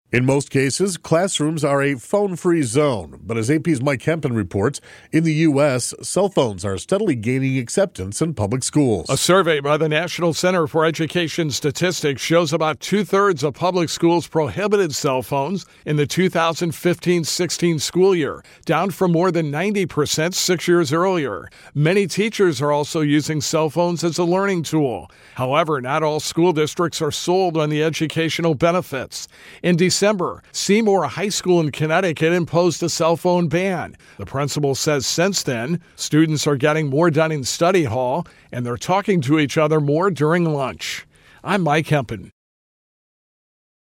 In most cases, classrooms are a phone-free zone, but as AP's Mike Hempen reports, in the U.S., cell phones are steadily gaining acceptance in public schools. A survey by the National Center for Education Statistics shows about two-thirds of public schools prohibited cell phones in the 2015-16 school year, down from more than 90% 6 years earlier. Many teachers are also using cell phones as a learning tool. However, not all school districts are sold on the educational benefits. In December, Seymour High School in Connecticut imposed a cell phone ban. The principal says since then, students are getting more done in study hall, and they're talking to each other more during lunch. I'm Mike Hempen.